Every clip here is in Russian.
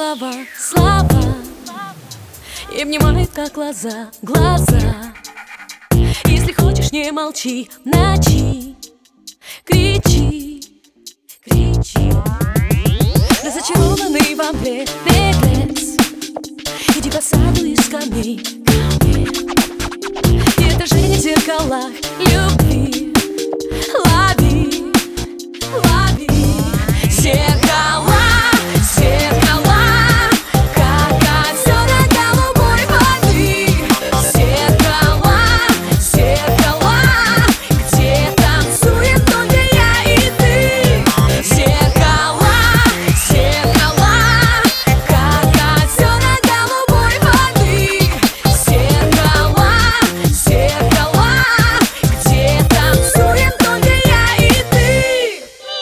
слова, слова, и внимают, как глаза, глаза. Если хочешь, не молчи, в ночи кричи, кричи. Разочарованный во мне беглец, иди по саду и скамей ко мне. И отражение в зеркалах любви лови, лови. Зеркала, зеркала, как озера голубой воды. Зеркала, зеркала, где танцуем только я и ты. Зеркала, зеркала, как озера голубой воды. Зеркала, зеркала, где танцуем только я и ты.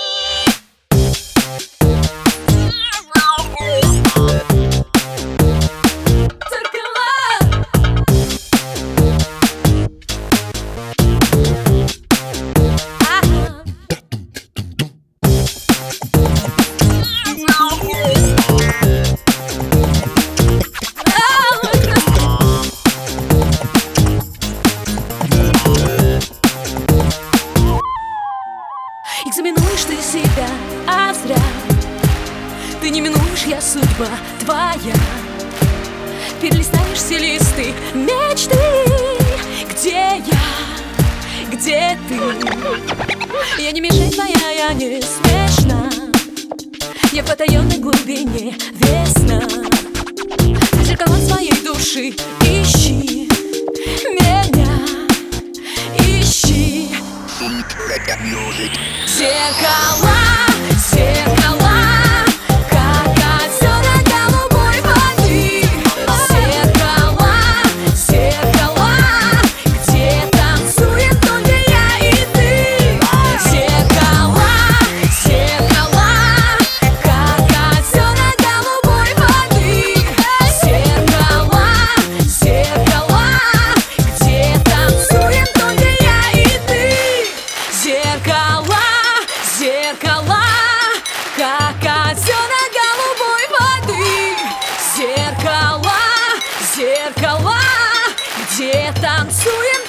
Экзаменуешь ты себя, а зря. Ты не минуешь, я судьба твоя. Перелистаешь все листы мечты. Где я? Где ты? Я не мишень твоя, я не смешна. Я в потаенной глубине весна. Ты зеркала своей души ищи меня, ищи. Зеркала, зеркала, как озера голубой воды. Зеркала, зеркала, где танцуем только я и ты. Зеркала, зеркала, как озера голубой воды. Зеркала, зеркала, где танцуем только я и ты. Зеркала, зеркала, как озера голубой воды. Зеркала, зеркала, где танцуем